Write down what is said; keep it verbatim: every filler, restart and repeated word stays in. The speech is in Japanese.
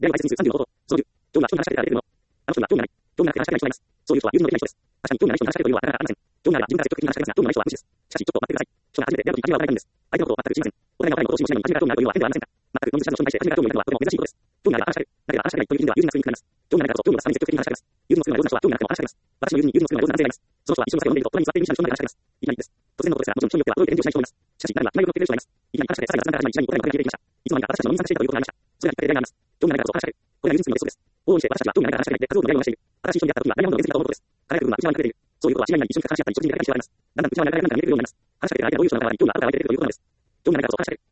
である配列にするさんじゅうのこと、そのじゅう、上下は人が話しかけられるの。あの人には興味がない。興味がない人は話しかけない人がいます。そういう人は友人のできない人です。確かに興味がない人に話しかけるというのはなかなかありません。興味があれば自分から積極的に話しかけますが、興味がない人は無視です。しかし、ちょっと待ってください。人が初めて出会うときに初めはお互いにです。相手のことを全く知りません。お互いがお互いのことを知りもしないのに初めから興味があるというのは変ではありませんか。全くノンブリスタの人に対して初めから興味がないのはとても珍しいことです。興味があれば話しかける。だけど話しかけないという意味では友人が救いにくくなります。興味がないからこそ興味を出すために積極的に話しかけます。友人の作るのが上手な人は興味がなくても話しかけます。私の友人に友人の作るのが上手な男性がいます。その人は一緒の酒を飲んでいると隣に座っている西田の人まで話しかけます。いきなりです。突然のことですが、もちろん人によっては驚いて返事をしない人もいます。しかし、誰もが今よく乗ってくれる人がいます。いきなり話しかけ、さらに雑談から始まり、次第に答えが出てきました。いつの間にか私たちの飲みに参加していたということがありました。それがきっかけで出会いがあります。興味がないからこそ話しかける。これが友人のそうです。往々にして私たちは興味がないから話しかけないで、活動の悩みを話している。新しい人に出会った時はダイヤモンドの伝説だと思うことです。彼らが来るのは内側に隠れている。そういうことは知り合いに一緒に話し合ったり、一緒に出かけたりしてあります。だんだん内側に流れが見えてくるようになります。話しかけてる相手がどういう人なのかが一興味のあるから相手が出てくるということなのです。興味がないからこそ話しかける。